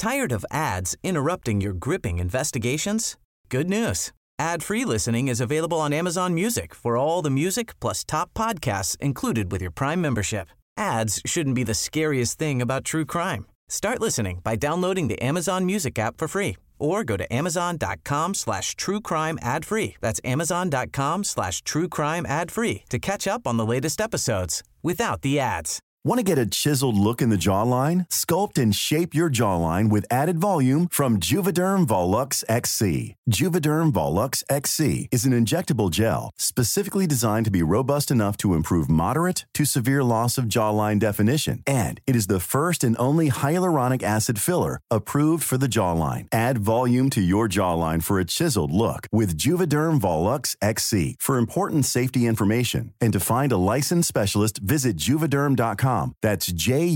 Tired of ads interrupting your gripping investigations? Good news. Ad-free listening is available on Amazon Music for all the music plus top podcasts included with your Prime membership. Ads shouldn't be the scariest thing about true crime. Start listening by downloading the Amazon Music app for free or go to amazon.com/truecrime ad-free. That's amazon.com/truecrime ad-free to catch up on the latest episodes without the ads. Want to get a chiseled look in the jawline? Sculpt and shape your jawline with added volume from Juvederm Volux XC. Juvederm Volux XC is an injectable gel specifically designed to be robust enough to improve moderate to severe loss of jawline definition. And it is the first and only hyaluronic acid filler approved for the jawline. Add volume to your jawline for a chiseled look with Juvederm Volux XC. For important safety information and to find a licensed specialist, visit juvederm.com. That's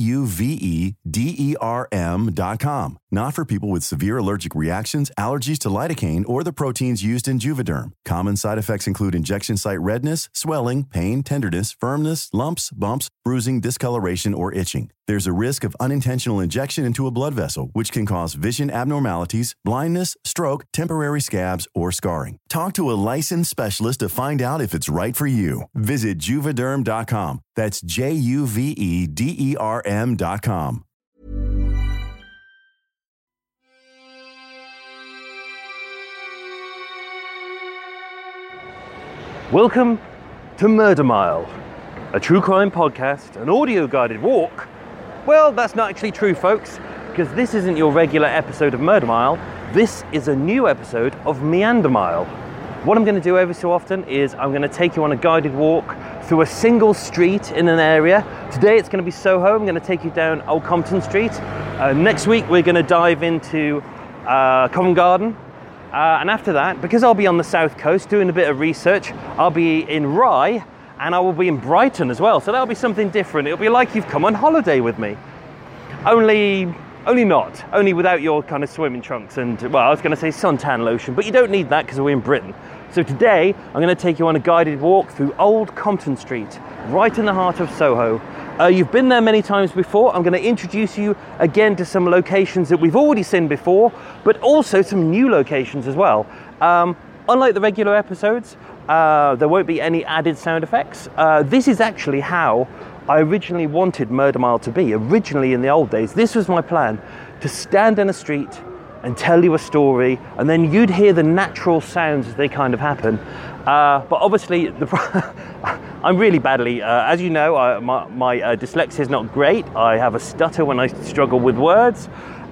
JUVEDERM.com. Not for people with severe allergic reactions, allergies to lidocaine, or the proteins used in Juvederm. Common side effects include injection site redness, swelling, pain, tenderness, firmness, lumps, bumps, bruising, discoloration, or itching. There's a risk of unintentional injection into a blood vessel, which can cause vision abnormalities, blindness, stroke, temporary scabs, or scarring. Talk to a licensed specialist to find out if it's right for you. Visit Juvederm.com. That's JUVEDERM.com. Welcome to Murder Mile, a true crime podcast, an audio guided walk. Well, that's not actually true, folks, because this isn't your regular episode of Murder Mile. This is a new episode of Meander Mile. What I'm going to do every so often is I'm going to take you on a guided walk through a single street in an area. Today it's going to be Soho. I'm going to take you down Old Compton Street. Next week we're going to dive into Covent Garden. And after that, because I'll be on the south coast doing a bit of research, I'll be in Rye and I will be in Brighton as well. So that'll be something different. It'll be like you've come on holiday with me. Only without your kind of swimming trunks and, well, I was going to say suntan lotion, but you don't need that because we're in Britain. So today, I'm going to take you on a guided walk through Old Compton Street, right in the heart of Soho. You've been there many times before. I'm going to introduce you again to some locations that we've already seen before, but also some new locations as well. Unlike the regular episodes, there won't be any added sound effects. This is actually how I originally wanted Murder Mile to be. Originally in the old days, this was my plan, to stand in a street and tell you a story, and then you'd hear the natural sounds as they kind of happen. But obviously, I'm really badly, as you know, my dyslexia is not great. I have a stutter when I struggle with words.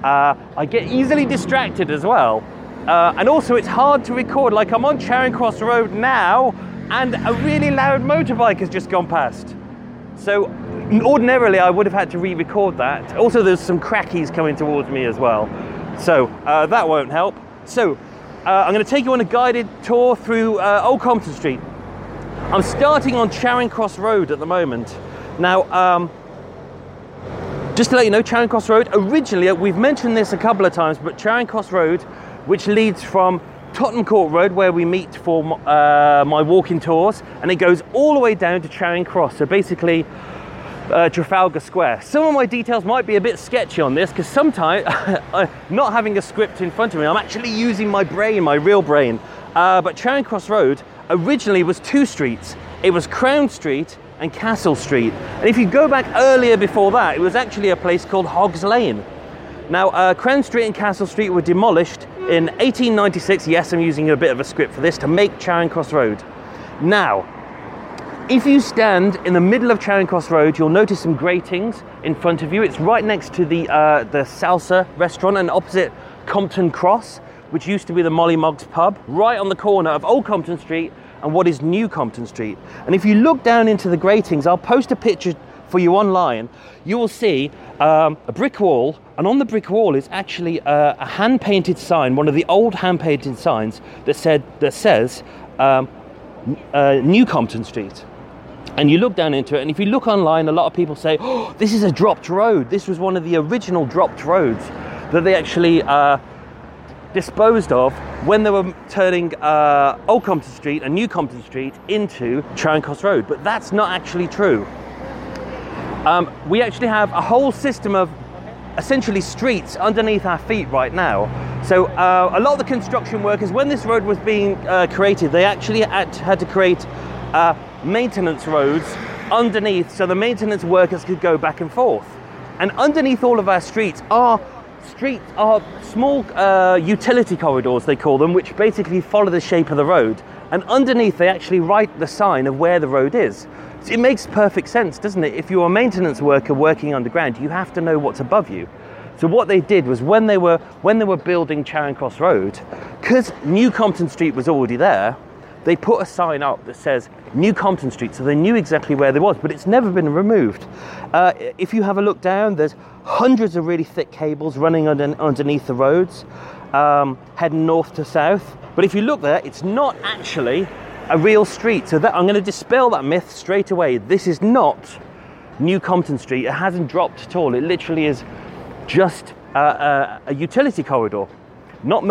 I get easily distracted as well. And also it's hard to record. Like, I'm on Charing Cross Road now, and a really loud motorbike has just gone past. So ordinarily I would have had to re-record that. Also there's some crackies coming towards me as well. So that won't help. So I'm going to take you on a guided tour through Old Compton Street. I'm starting on Charing Cross Road at the moment. Now, just to let you know, Charing Cross Road, originally, we've mentioned this a couple of times, but Charing Cross Road, which leads from Tottenham Court Road, where we meet for my walking tours, and it goes all the way down to Charing Cross, so basically Trafalgar Square. Some of my details might be a bit sketchy on this, because sometimes, not having a script in front of me, I'm actually using my brain, my real brain. But Charing Cross Road originally was two streets. It was Crown Street and Castle Street. And if you go back earlier before that, it was actually a place called Hogs Lane. Now, Crown Street and Castle Street were demolished in 1896, yes, I'm using a bit of a script for this, to make Charing Cross Road. Now, if you stand in the middle of Charing Cross Road, you'll notice some gratings in front of you. It's right next to the Salsa restaurant and opposite Compton Cross, which used to be the Molly Moggs pub, right on the corner of Old Compton Street and what is New Compton Street. And if you look down into the gratings, I'll post a picture for you online, you will see a brick wall, and on the brick wall is actually a hand-painted sign, one of the old hand-painted signs that says New Compton Street. And you look down into it, and if you look online, a lot of people say, oh, this is a dropped road. This was one of the original dropped roads that they actually disposed of when they were turning Old Compton Street and New Compton Street into Charing Cross Road. But that's not actually true. We actually have a whole system of essentially streets underneath our feet right now. So a lot of the construction workers, when this road was being created, they actually had to create maintenance roads underneath so the maintenance workers could go back and forth. And underneath all of our streets are small utility corridors, they call them, which basically follow the shape of the road. And underneath they actually write the sign of where the road is. So it makes perfect sense, doesn't it? If you're a maintenance worker working underground, you have to know what's above you. So what they did was when they were building Charing Cross Road, because New Compton Street was already there, they put a sign up that says New Compton Street, so they knew exactly where they was, but it's never been removed. If you have a look down, there's hundreds of really thick cables running underneath the roads, heading north to south. But if you look there, it's not actually a real street. So that I'm going to dispel that myth straight away. This is not New Compton Street. It hasn't dropped at all. It literally is just a utility corridor. Not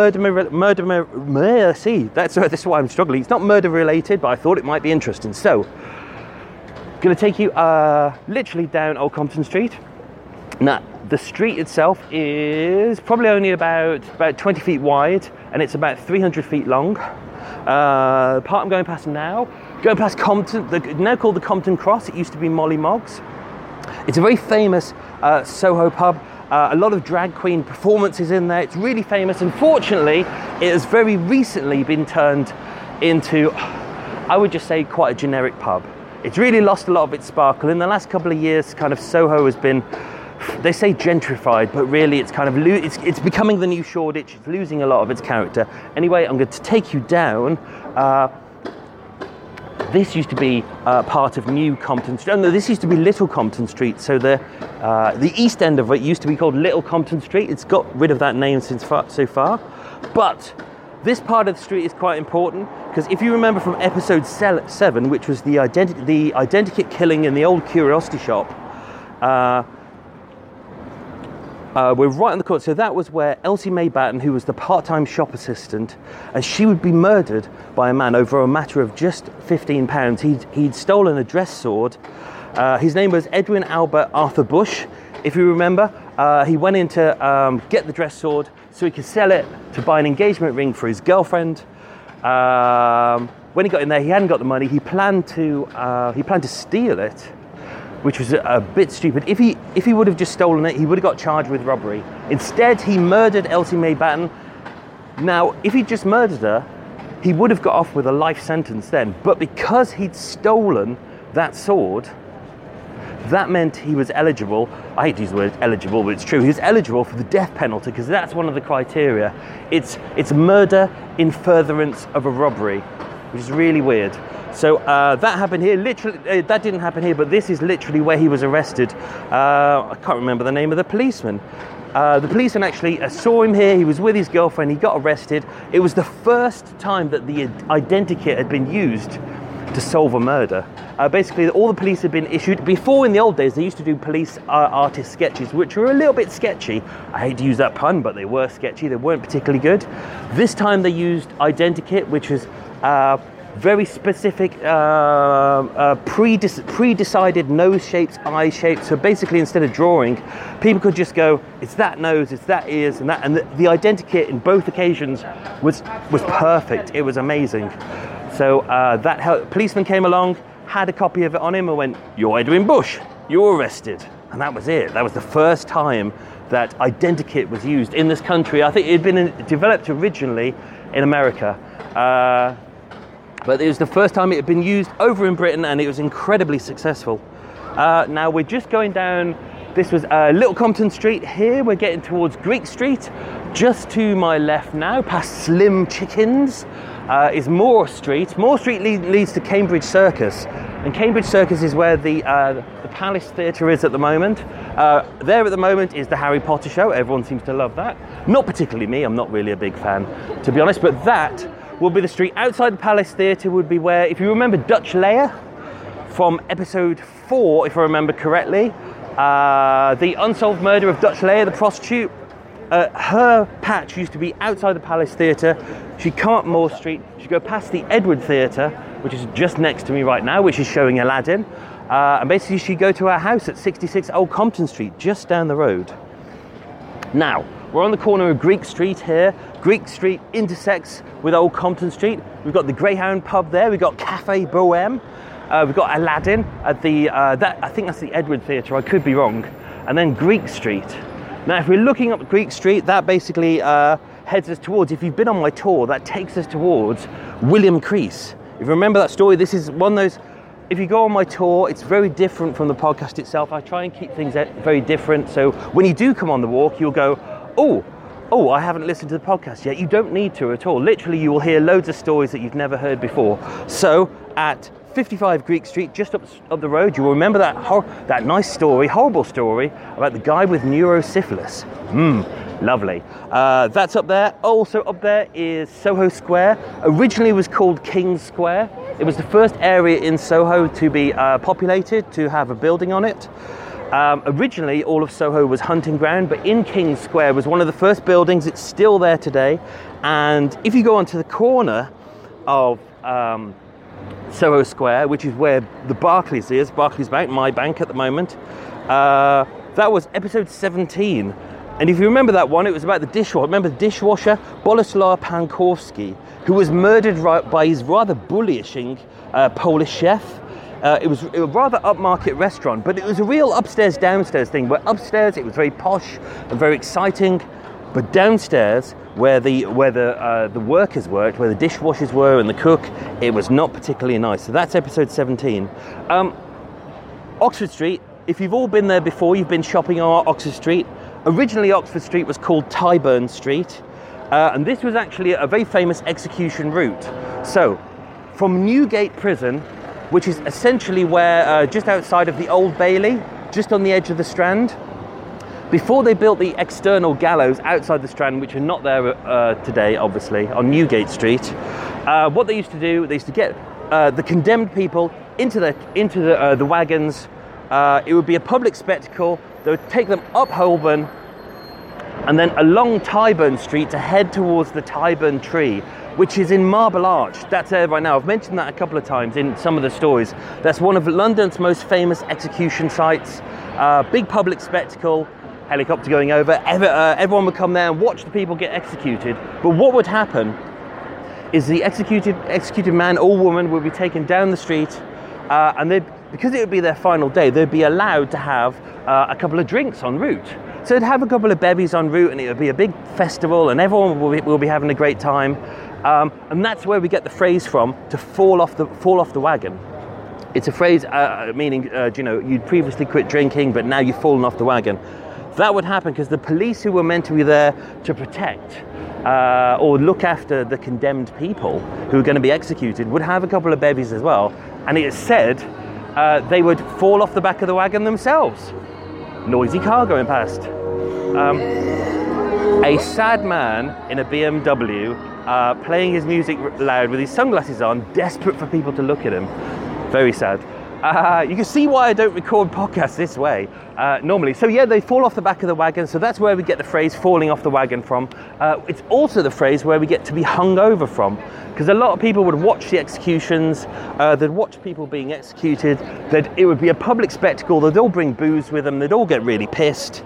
see, that's why I'm struggling. It's not murder related, but I thought it might be interesting. So, going to take you literally down Old Compton Street. Now, the street itself is probably only about 20 feet wide, and it's about 300 feet long. The part I'm going past now, going past Compton, now called the Compton Cross. It used to be Molly Moggs. It's a very famous Soho pub. A lot of drag queen performances in there. It's really famous. Unfortunately, it has very recently been turned into, I would just say, quite a generic pub. It's really lost a lot of its sparkle. In the last couple of years, kind of Soho has been, they say gentrified, but really it's kind of, it's becoming the new Shoreditch. It's losing a lot of its character. Anyway, I'm going to take you down. This used to be part of New Compton Street. Oh, no, this used to be Little Compton Street. So the east end of it used to be called Little Compton Street. It's got rid of that name so far. But this part of the street is quite important because if you remember from episode 7, which was the identikit killing in the old curiosity shop, we're right on the corner. So that was where Elsie Mae Batten, who was the part-time shop assistant, and she would be murdered by a man over a matter of just £15. He'd stolen a dress sword. His name was Edwin Albert Arthur Bush, if you remember. He went in to get the dress sword so he could sell it to buy an engagement ring for his girlfriend. When he got in there, he hadn't got the money. He planned to steal it, which was a bit stupid. If he would have just stolen it, he would have got charged with robbery. Instead, he murdered Elsie Mae Batten. Now, if he'd just murdered her, he would have got off with a life sentence then. But because he'd stolen that sword, that meant he was eligible. I hate to use the word eligible, but it's true. He was eligible for the death penalty because that's one of the criteria. It's murder in furtherance of a robbery, which is really weird. So that happened here. Literally, that didn't happen here, but this is literally where he was arrested. I can't remember the name of the policeman. The policeman actually saw him here. He was with his girlfriend. He got arrested. It was the first time that the identikit had been used to solve a murder. Basically, all the police had been issued. Before, in the old days, they used to do police artist sketches, which were a little bit sketchy. I hate to use that pun, but they were sketchy. They weren't particularly good. This time they used identikit, which was very specific, pre-decided nose shapes, eye shapes. So basically, instead of drawing, people could just go, it's that nose, it's that ears, and that. And the identikit in both occasions was perfect. It was amazing. So that policeman came along, had a copy of it on him, and went, "You're Edwin Bush. You're arrested." And that was it. That was the first time that identikit was used in this country. I think it had been developed originally in America. But it was the first time it had been used over in Britain, and it was incredibly successful. Now we're just going down, this was Little Compton Street here. We're getting towards Greek Street. Just to my left now, past Slim Chickens, is Moore Street. Moore Street leads to Cambridge Circus. And Cambridge Circus is where the Palace Theatre is at the moment. There at the moment is the Harry Potter show. Everyone seems to love that. Not particularly me, I'm not really a big fan, to be honest, but that will be the street. Outside the Palace Theatre would be where, if you remember Dutch Leia from episode 4, if I remember correctly, the unsolved murder of Dutch Leia, the prostitute, her patch used to be outside the Palace Theatre. She'd come up Moore Street, she'd go past the Edward Theatre, which is just next to me right now, which is showing Aladdin, and basically she'd go to our house at 66 Old Compton Street, just down the road. Now, we're on the corner of Greek Street here. Greek Street intersects with Old Compton Street. We've got the Greyhound pub there. We've got Cafe Bohème. We've got Aladdin at the, I think that's the Edward Theatre, I could be wrong. And then Greek Street. Now, if we're looking up Greek Street, that basically heads us towards, if you've been on my tour, that takes us towards William Crease. If you remember that story, this is one of those, if you go on my tour, it's very different from the podcast itself. I try and keep things very different. So when you do come on the walk, you'll go, oh, I haven't listened to the podcast yet. You don't need to at all. Literally, you will hear loads of stories that you've never heard before. So at 55 Greek Street, just up the road, you'll remember that nice story, horrible story, about the guy with neurosyphilis. Lovely. That's up there. Also up there is Soho Square. Originally it was called King's Square. It was the first area in Soho to be populated, to have a building on it. Originally all of Soho was hunting ground, but in King's Square was one of the first buildings. It's still there today. And if you go onto the corner of Soho Square, which is where the Barclays is, Barclays Bank, my bank at the moment, that was episode 17. And if you remember that one, it was about the dishwasher. Remember the dishwasher, Boleslaw Pankowski, who was murdered by his rather bullishing Polish chef. It was a rather upmarket restaurant, but it was a real upstairs-downstairs thing, where upstairs it was very posh and very exciting, but downstairs, where the workers worked, where the dishwashers were and the cook, it was not particularly nice. So that's episode 17. Oxford Street, if you've all been there before, you've been shopping on Oxford Street. Originally, Oxford Street was called Tyburn Street, and this was actually a very famous execution route. So, from Newgate Prison, which is essentially where, just outside of the Old Bailey, just on the edge of the Strand, before they built the external gallows outside the Strand, which are not there today, obviously, on Newgate Street, what they used to do, they used to get the condemned people into the wagons. It would be a public spectacle. They would take them up Holborn and then along Tyburn Street to head towards the Tyburn Tree, which is in Marble Arch. That's there right now. I've mentioned that a couple of times in some of the stories. That's one of London's most famous execution sites. Big public spectacle, helicopter going over. Everyone would come there and watch the people get executed. But what would happen is the executed man or woman would be taken down the street, and because it would be their final day, they'd be allowed to have a couple of drinks en route. So they'd have a couple of bevies en route, and it would be a big festival, and everyone will be having a great time. And that's where we get the phrase from, to fall off the wagon. It's a phrase meaning, you'd previously quit drinking, but now you've fallen off the wagon. That would happen because the police who were meant to be there to protect or look after the condemned people who were going to be executed would have a couple of bevies as well. And it is said they would fall off the back of the wagon themselves. Noisy car going past. A sad man in a BMW playing his music loud with his sunglasses on, desperate for people to look at him. Very sad. You can see why I don't record podcasts this way normally. So yeah, they fall off the back of the wagon. So that's where we get the phrase falling off the wagon from. It's also the phrase where we get to be hung over from. Because a lot of people would watch the executions, they'd watch people being executed, that it would be a public spectacle, they'd all bring booze with them, they'd all get really pissed.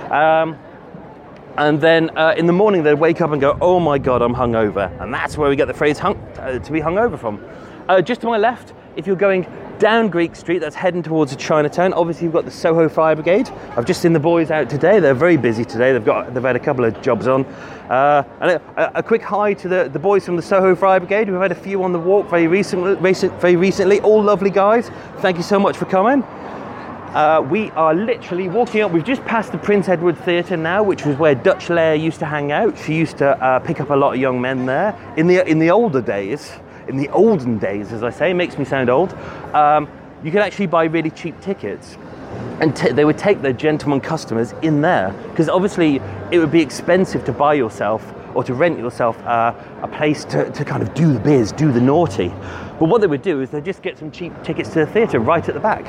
And then in the morning they'd wake up and go, oh my God, I'm hungover. And that's where we get the phrase to be hungover from. Just to my left, if you're going down Greek Street, that's heading towards Chinatown. Obviously, you've got the Soho Fire Brigade. I've just seen the boys out today. They're very busy today. They've had a couple of jobs on. And a quick hi to the boys from the Soho Fire Brigade. We've had a few on the walk very recently. All lovely guys. Thank you so much for coming. We are literally walking up. We've just passed the Prince Edward Theatre now, which was where Dutch Lair used to hang out. She used to pick up a lot of young men there in the older days. In the olden days, as I say, makes me sound old, you could actually buy really cheap tickets, and they would take their gentleman customers in there, because obviously it would be expensive to buy yourself or to rent yourself a place to kind of do the biz, do the naughty. But what they would do is they'd just get some cheap tickets to the theatre right at the back.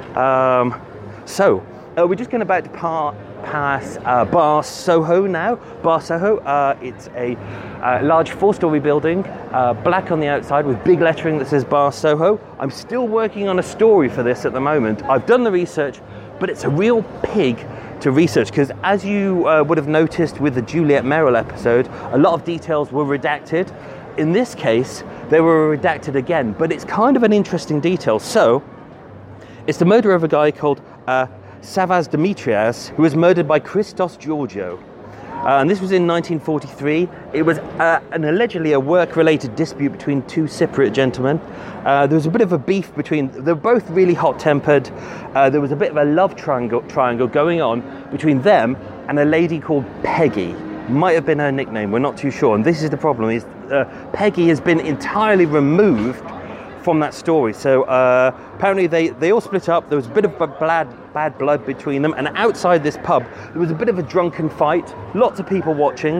So we're just going about to pass Bar Soho now. Bar Soho, it's a large 4-storey building, black on the outside with big lettering that says Bar Soho. I'm still working on a story for this at the moment. I've done the research, but it's a real pig to research, because as you would have noticed with the Juliet Merrill episode, a lot of details were redacted. In this case, they were redacted again, but it's kind of an interesting detail. So, it's the murder of a guy called Savas Demetrias, who was murdered by Christos Georgiou. And this was in 1943. It was allegedly a work-related dispute between two Cypriot gentlemen. There was a bit of a beef between... They were both really hot-tempered. There was a bit of a love triangle going on between them and a lady called Peggy. Might have been her nickname, we're not too sure. And this is the problem, is Peggy has been entirely removed from that story. So apparently they all split up. There was a bit of bad blood between them, and outside this pub there was a bit of a drunken fight, lots of people watching.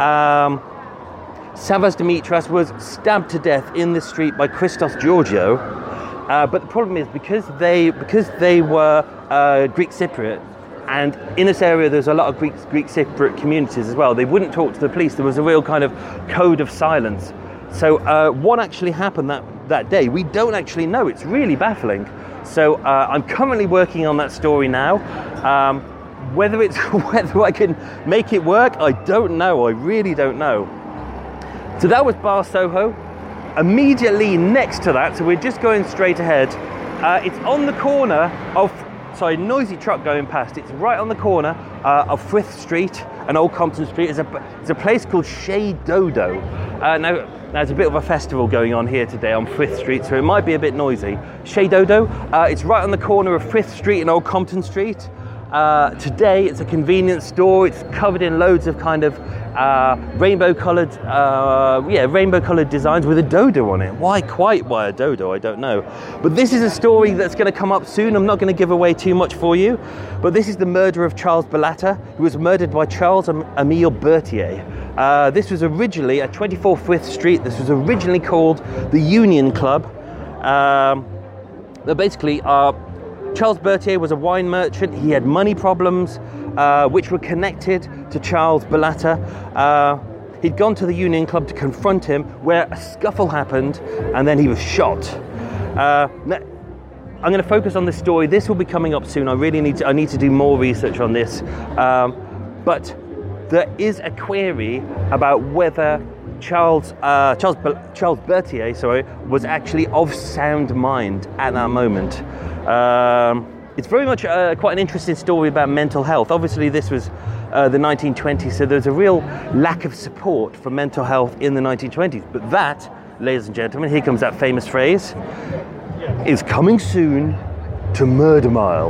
Savas Demetrias was stabbed to death in this street by Christos Georgiou, but the problem is because they were Greek Cypriot, and in this area there's a lot of Greek Cypriot communities as well, they wouldn't talk to the police. There was a real kind of code of silence. So what actually happened that day, we don't actually know. It's really baffling. So I'm currently working on that story now. Whether I can make it work, I don't know. I really don't know. So that was Bar Soho. Immediately next to that, so we're just going straight ahead. It's on the corner of... Sorry, noisy truck going past. It's right on the corner of Frith Street and Old Compton Street. There's a place called Chez Dodo. Now, there's a bit of a festival going on here today on Frith Street, so it might be a bit noisy. Chez Dodo, it's right on the corner of Frith Street and Old Compton Street. Today, it's a convenience store. It's covered in loads of kind of rainbow-coloured designs with a dodo on it. Why a dodo? I don't know. But this is a story that's going to come up soon. I'm not going to give away too much for you. But this is the murder of Charles Balata, who was murdered by Charles Emile Berthier. This was originally at 24 Frith Street. This was originally called the Union Club. Basically, Charles Berthier was a wine merchant. He had money problems, which were connected to Charles Balata. He'd gone to the Union Club to confront him, where a scuffle happened, and then he was shot. I'm going to focus on this story. This will be coming up soon. I need to do more research on this. But there is a query about whether Charles Berthier, was actually of sound mind at that moment. It's very much quite an interesting story about mental health. Obviously, this was the 1920s, so there's a real lack of support for mental health in the 1920s. But that, ladies and gentlemen, here comes that famous phrase, is coming soon to Murder Mile.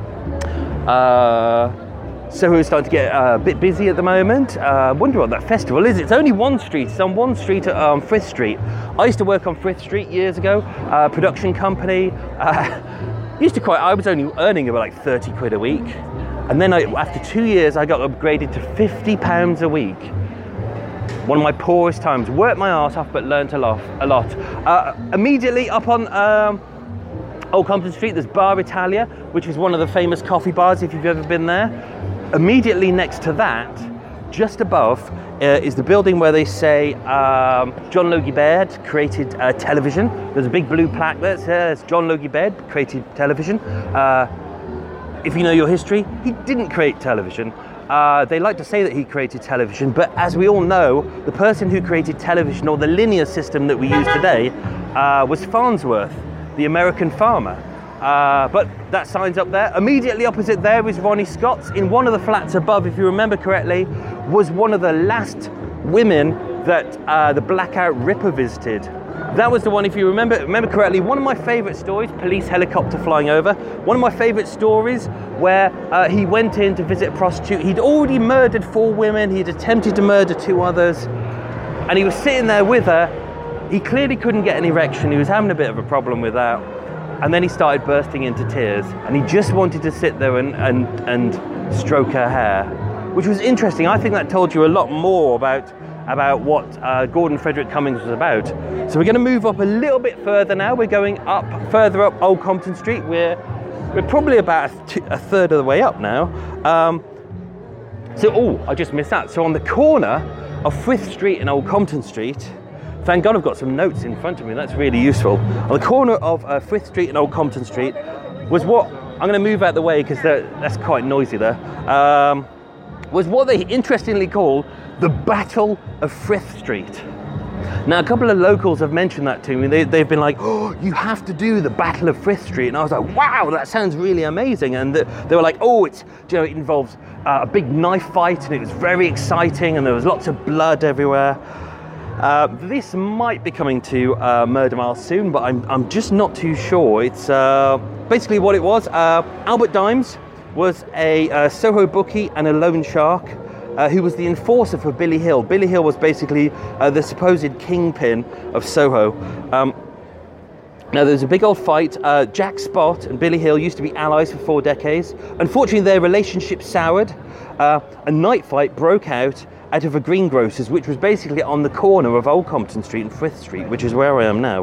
So we're starting to get a bit busy at the moment. I wonder what that festival is. It's only one street. It's on one street at Frith Street. I used to work on Frith Street years ago, production company. I was only earning about like 30 quid a week. And then after 2 years, I got upgraded to £50 a week. One of my poorest times. Worked my arse off, but learnt a lot. Immediately up on Old Compton Street, there's Bar Italia, which is one of the famous coffee bars if you've ever been there. Immediately next to that, just above, is the building where they say John Logie Baird created television. There's a big blue plaque that says John Logie Baird created television. If you know your history, he didn't create television. They like to say that he created television, but as we all know, the person who created television, or the linear system that we use today, was Farnsworth, the American farmer. But that sign's up there. Immediately opposite there is Ronnie Scott's. In one of the flats above, if you remember correctly, was one of the last women that the Blackout Ripper visited. That was the one, if you remember correctly, one of my favourite stories, police helicopter flying over. One of my favourite stories where he went in to visit a prostitute. He'd already murdered 4 women. He'd attempted to murder 2 others. And he was sitting there with her. He clearly couldn't get an erection. He was having a bit of a problem with that. And then he started bursting into tears. And he just wanted to sit there and stroke her hair, which was interesting. I think that told you a lot more about what Gordon Frederick Cummings was about. So we're going to move up a little bit further now. We're going further up Old Compton Street. We're probably about a third of the way up now. I just missed that. So on the corner of Frith Street and Old Compton Street, thank God I've got some notes in front of me. That's really useful. On the corner of Frith Street and Old Compton Street was what I'm going to move out the way because that's quite noisy there, was what they interestingly call the Battle of Frith Street. Now, a couple of locals have mentioned that to me. They've been like, oh, you have to do the Battle of Frith Street. And I was like, wow, that sounds really amazing. And they were like, oh, it involves a big knife fight, and it was very exciting, and there was lots of blood everywhere. This might be coming to Murder Mile soon, but I'm just not too sure. It's basically what it was. Albert Dimes was a Soho bookie and a loan shark who was the enforcer for Billy Hill. Billy Hill was basically the supposed kingpin of Soho. Now, there was a big old fight. Jack Spot and Billy Hill used to be allies for 4 decades. Unfortunately, their relationship soured. A night fight broke out of a greengrocer's, which was basically on the corner of Old Compton Street and Frith Street, which is where I am now.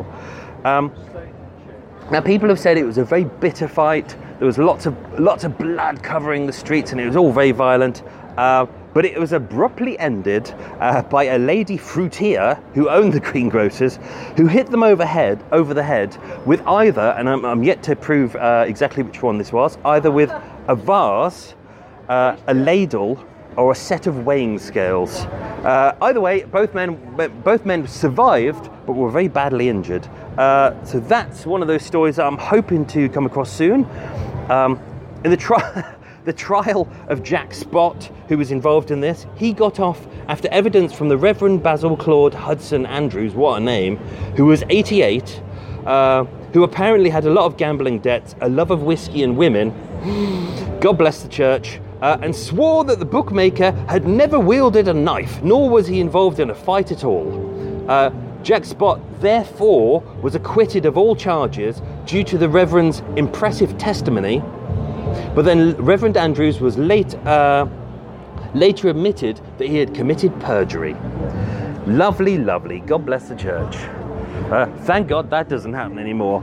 Now, people have said it was a very bitter fight. There was lots of blood covering the streets, and it was all very violent. But it was abruptly ended by a lady fruitier who owned the greengrocers, who hit them over the head with either, and I'm yet to prove exactly which one this was, either with a vase, a ladle, or a set of weighing scales. Either way, both men survived, but were very badly injured. So that's one of those stories that I'm hoping to come across soon. In the trial of Jack Spot, who was involved in this, he got off after evidence from the Reverend Basil Claude Hudson Andrews, what a name, who was 88, who apparently had a lot of gambling debts, a love of whiskey and women, God bless the church, and swore that the bookmaker had never wielded a knife, nor was he involved in a fight at all. Jack Spot, therefore, was acquitted of all charges due to the Reverend's impressive testimony. But then Reverend Andrews was later admitted that he had committed perjury. Lovely, lovely. God bless the church. Thank God that doesn't happen anymore.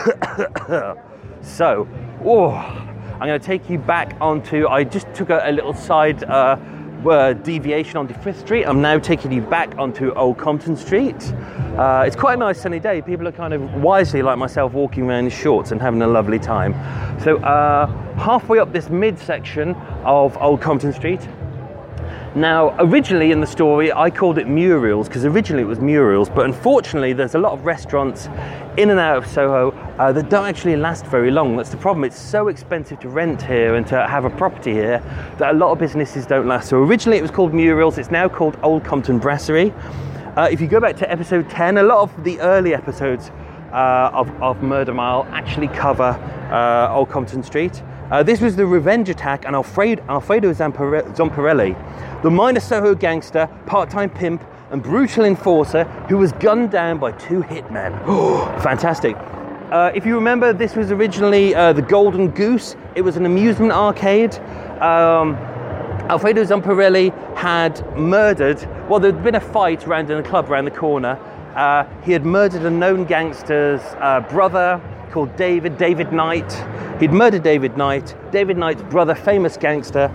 So, I'm going to take you back onto... I just took a little side deviation onto Frith Street. I'm now taking you back onto Old Compton Street. It's quite a nice sunny day. People are kind of wisely, like myself, walking around in shorts and having a lovely time. So halfway up this midsection of Old Compton Street. Now, originally in the story, I called it Muriel's because originally it was Muriel's, but unfortunately there's a lot of restaurants in and out of Soho that don't actually last very long. That's the problem. It's so expensive to rent here and to have a property here that a lot of businesses don't last. So originally it was called Muriel's. It's now called Old Compton Brasserie. If you go back to episode 10, a lot of the early episodes of Murder Mile actually cover Old Compton Street. This was the revenge attack on Alfredo Zamparelli, the minor Soho gangster, part-time pimp, and brutal enforcer who was gunned down by 2 hitmen. Fantastic. If you remember, this was originally the Golden Goose. It was an amusement arcade. Alfredo Zamparelli had murdered... Well, there'd been a fight around in a club around the corner. He had murdered a known gangster's brother called David Knight. He'd murdered David Knight. David Knight's brother, famous gangster.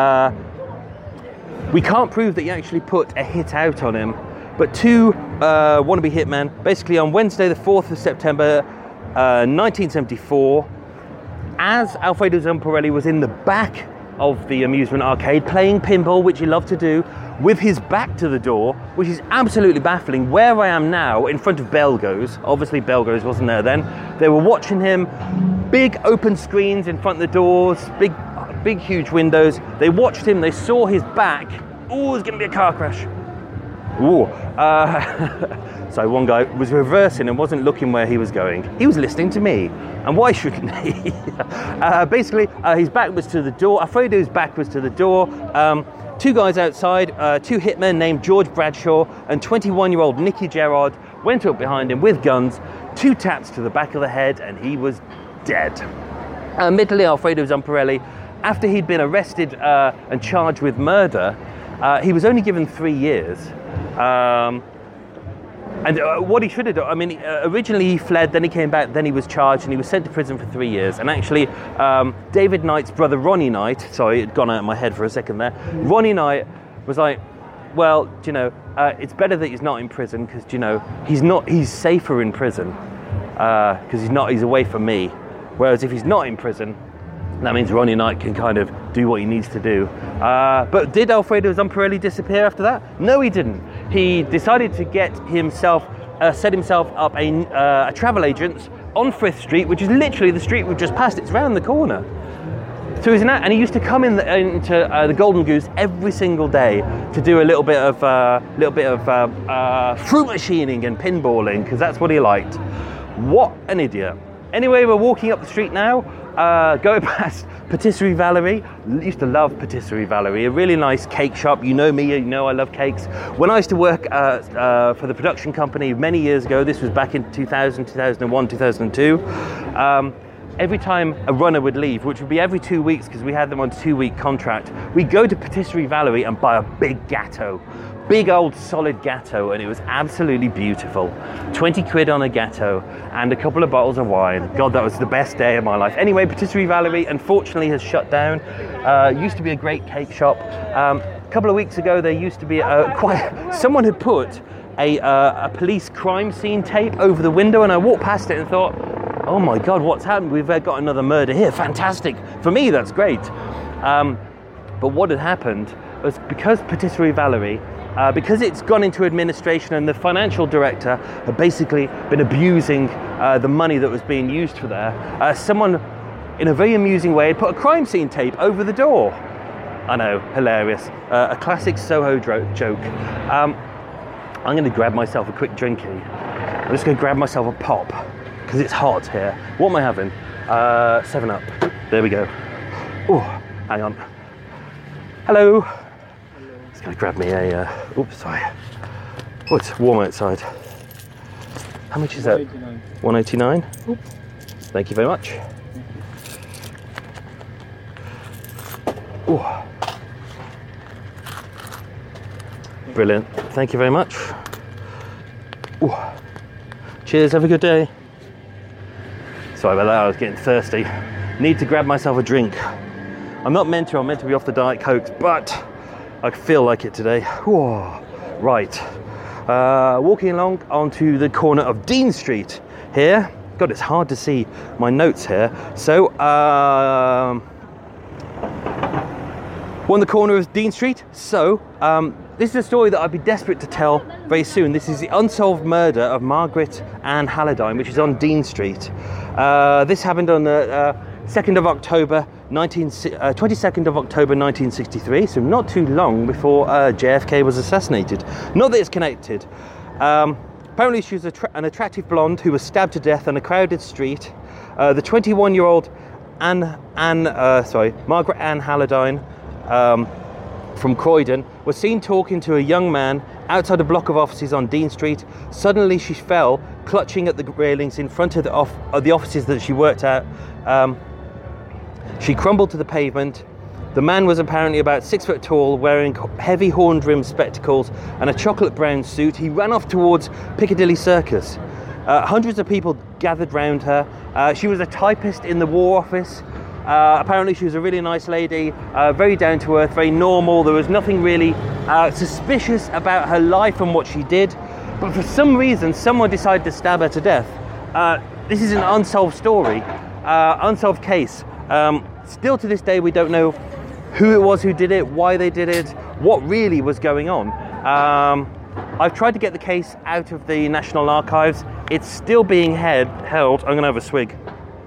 We can't prove that he actually put a hit out on him, but 2 wannabe hitmen, basically on Wednesday the 4th of September 1974, as Alfredo Zamparelli was in the back of the amusement arcade playing pinball, which he loved to do, with his back to the door, which is absolutely baffling. Where I am now, in front of Belgo's, obviously Belgo's wasn't there then, they were watching him, big open screens in front of the doors, big huge windows. They watched him, they saw his back. Oh, there's going to be a car crash. Ooh. So one guy was reversing and wasn't looking where he was going. He was listening to me. And why shouldn't he? Basically, his back was to the door. Alfredo's back was to the door. 2 guys outside, 2 hitmen named George Bradshaw and 21-year-old Nicky Gerard went up behind him with guns, 2 taps to the back of the head, and he was dead. Admittedly, Alfredo Zamparelli, after he'd been arrested and charged with murder, he was only given 3 years. And what he should have done, I mean, originally he fled, then he came back, then he was charged, and he was sent to prison for 3 years. And actually, David Knight's brother, Ronnie Knight, sorry, it had gone out of my head for a second there. Ronnie Knight was like, well, it's better that he's not in prison because, he's safer in prison because he's away from me. Whereas if he's not in prison, That means Ronnie Knight can kind of do what he needs to do. But did Alfredo Zamparelli disappear after that? No, he didn't. He decided to get himself, set himself up a travel agent on Frith Street, which is literally the street we've just passed. It's round the corner. So he's and he used to come into the Golden Goose every single day to do a little bit of fruit machining and pinballing, because that's what he liked. What an idiot. Anyway, we're walking up the street now, going past Patisserie Valerie. Used to love Patisserie Valerie, a really nice cake shop. You know me, you know I love cakes. When I used to work for the production company many years ago, this was back in 2000, 2001, 2002, every time a runner would leave, which would be every 2 weeks because we had them on a 2-week contract, we'd go to Patisserie Valerie and buy a big gâteau. Big old solid gâteau, and it was absolutely beautiful. 20 quid on a gâteau and a couple of bottles of wine. God, that was the best day of my life. Anyway, Patisserie Valerie unfortunately has shut down. Used to be a great cake shop. A couple of weeks ago, there used to be someone had put a police crime scene tape over the window, and I walked past it and thought, oh my God, what's happened? We've got another murder here. Fantastic. For me, that's great. But what had happened was, because Patisserie Valerie, because it's gone into administration and the financial director had basically been abusing the money that was being used for there, someone in a very amusing way had put a crime scene tape over the door. I know, hilarious. A classic Soho joke. I'm going to grab myself a quick drinky. I'm just going to grab myself a pop because it's hot here. What am I having? 7-Up. There we go. Oh, hang on. Hello. Just going to grab me a... oops, sorry. Oh, it's warm outside. How much is that? $1.89. Oops. Thank you very much. Oh. Brilliant. Thank you very much. Ooh. Cheers, have a good day. Sorry about that, I was getting thirsty. Need to grab myself a drink. I'm meant to be off the Diet Cokes, but I feel like it today. Ooh. Right. Walking along onto the corner of Dean Street here. God, it's hard to see my notes here. So, we're on the corner of Dean Street. So, this is a story that I'd be desperate to tell very soon. This is the unsolved murder of Margaret Ann Halladine, which is on Dean Street. This happened on the 22nd of October 1963, so not too long before JFK was assassinated. Not that it's connected. Apparently she was an attractive blonde who was stabbed to death on a crowded street. The 21-year-old Margaret Ann Halladine, from Croydon, was seen talking to a young man outside a block of offices on Dean Street. Suddenly she fell, clutching at the railings in front of the offices that she worked at. She crumbled to the pavement. The man was apparently about 6 foot tall, wearing heavy horn-rimmed spectacles and a chocolate brown suit. He ran off towards Piccadilly Circus. Hundreds of people gathered round her. She was a typist in the War Office. Apparently she was a really nice lady, very down to earth, very normal. There was nothing really suspicious about her life and what she did. But for some reason, someone decided to stab her to death. This is an unsolved story, unsolved case. Still to this day, we don't know who it was who did it, why they did it, what really was going on. I've tried to get the case out of the National Archives. It's still being held. I'm going to have a swig.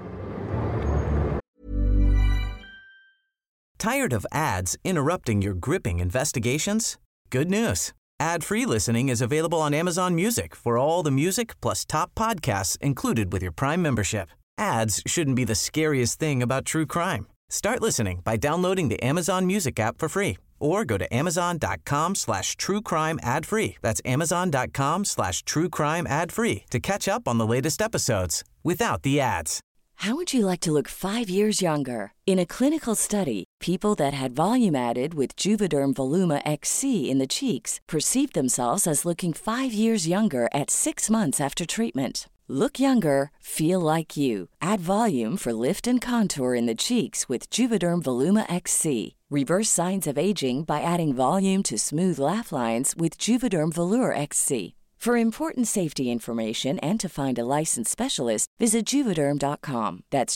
Tired of ads interrupting your gripping investigations? Good news. Ad-free listening is available on Amazon Music for all the music plus top podcasts included with your Prime membership. Ads shouldn't be the scariest thing about true crime. Start listening by downloading the Amazon Music app for free or go to amazon.com/truecrime ad-free. That's amazon.com/truecrime ad-free to catch up on the latest episodes without the ads. How would you like to look 5 years younger? In a clinical study, people that had volume added with Juvederm Voluma XC in the cheeks perceived themselves as looking 5 years younger at 6 months after treatment. Look younger, feel like you. Add volume for lift and contour in the cheeks with Juvederm Voluma XC. Reverse signs of aging by adding volume to smooth laugh lines with Juvederm Volure XC. For important safety information and to find a licensed specialist, visit Juvederm.com. That's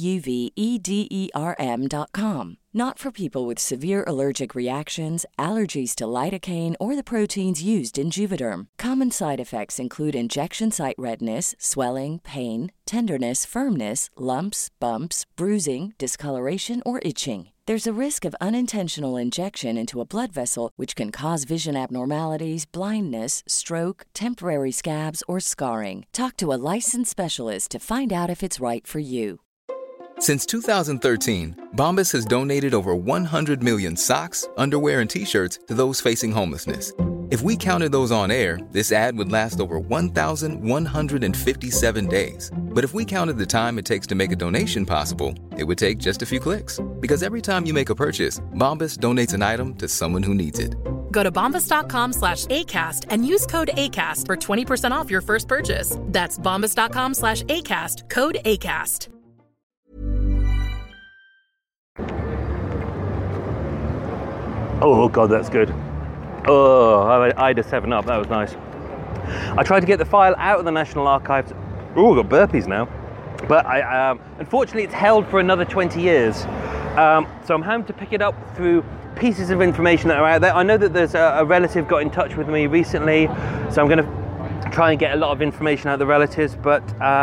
JUVEDERM.com. Not for people with severe allergic reactions, allergies to lidocaine, or the proteins used in Juvederm. Common side effects include injection site redness, swelling, pain, tenderness, firmness, lumps, bumps, bruising, discoloration, or itching. There's a risk of unintentional injection into a blood vessel, which can cause vision abnormalities, blindness, stroke, temporary scabs, or scarring. Talk to a licensed specialist to find out if it's right for you. Since 2013, Bombas has donated over 100 million socks, underwear, and T-shirts to those facing homelessness. If we counted those on air, this ad would last over 1,157 days. But if we counted the time it takes to make a donation possible, it would take just a few clicks. Because every time you make a purchase, Bombas donates an item to someone who needs it. Go to bombas.com/ACAST and use code ACAST for 20% off your first purchase. That's bombas.com/ACAST, code ACAST. Oh God, that's good. Oh, I had a 7-Up, that was nice. I tried to get the file out of the National Archives. Oh, I've got burpees now. But unfortunately it's held for another 20 years. So I'm having to pick it up through pieces of information that are out there. I know that there's a relative got in touch with me recently, so I'm going to try and get a lot of information out of the relatives. But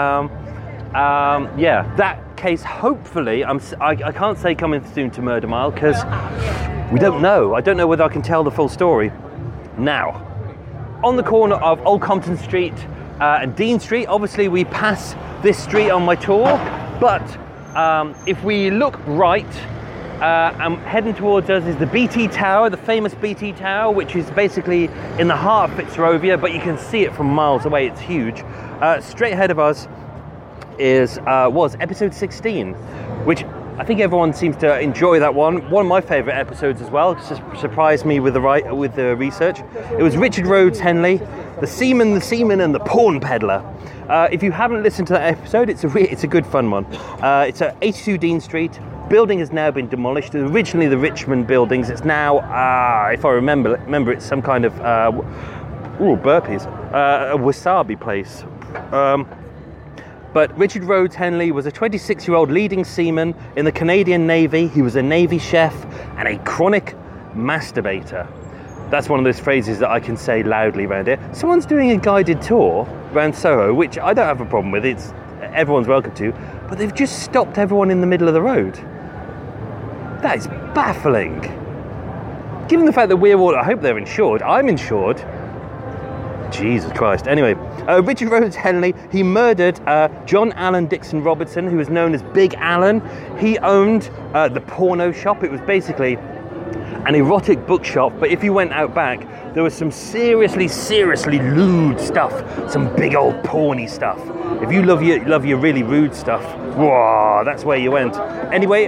yeah, that case hopefully, I can't say coming soon to Murder Mile because we don't know. I don't know whether I can tell the full story. Now, on the corner of Old Compton Street and Dean Street, obviously we pass this street on my tour, but if we look right, and heading towards us is the BT Tower, the famous BT Tower, which is basically in the heart of Fitzrovia, but you can see it from miles away, it's huge. Straight ahead of us was episode 16, which I think everyone seems to enjoy that one. One of my favourite episodes as well, just surprised me with the research. It was Richard Rhodes Henley, the seaman, and the porn peddler. If you haven't listened to that episode, it's a good fun one. It's at 82 Dean Street. Building has now been demolished. Originally the Richmond buildings. It's now, if I remember, it's some kind of burpees, a wasabi place. But Richard Rhodes Henley was a 26-year-old leading seaman in the Canadian Navy. He was a Navy chef and a chronic masturbator. That's one of those phrases that I can say loudly around here. Someone's doing a guided tour around Soho, which I don't have a problem with. Everyone's welcome to, but they've just stopped everyone in the middle of the road. That is baffling. Given the fact that we're all, I hope they're insured. I'm insured. Jesus Christ. Anyway, Richard Rhodes Henley, he murdered John Allen Dixon Robertson, who was known as Big Allen. He owned the porno shop. It was basically an erotic bookshop, but if you went out back, there was some seriously lewd stuff, some big old porny stuff. If you love your really rude stuff, whoa, that's where you went. Anyway,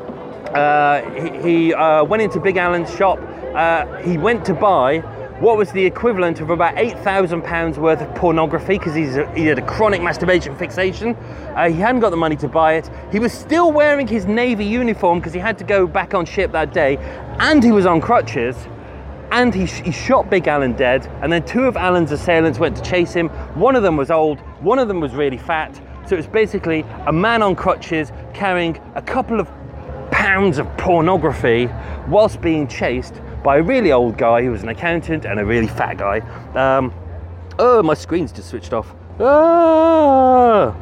he went into Big Allen's shop. He went to buy what was the equivalent of about £8,000 worth of pornography, because he had a chronic masturbation fixation. He hadn't got the money to buy it. He was still wearing his Navy uniform because he had to go back on ship that day, and he was on crutches, and he shot Big Allen dead, and then two of Allen's assailants went to chase him. One of them was old, one of them was really fat, so it was basically a man on crutches carrying a couple of pounds of pornography whilst being chased by a really old guy who was an accountant and a really fat guy. Oh, my screen's just switched off. So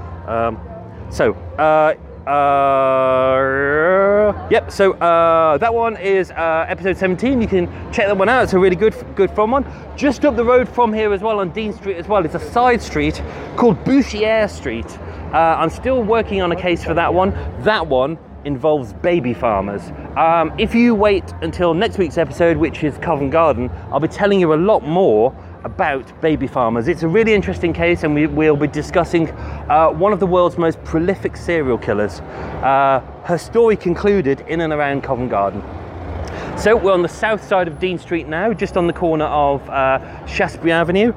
that one is episode 17. You can check that one out. It's a really good fun one. Just up the road from here as well, on Dean Street as well, it's a side street called Bouchier Street. I'm still working on a case for that one. That one involves baby farmers. If you wait until next week's episode, which is Covent Garden, I'll be telling you a lot more about baby farmers. It's a really interesting case, and we'll be discussing one of the world's most prolific serial killers. Her story concluded in and around Covent Garden. So we're on the south side of Dean Street now, just on the corner of Shaftesbury Avenue.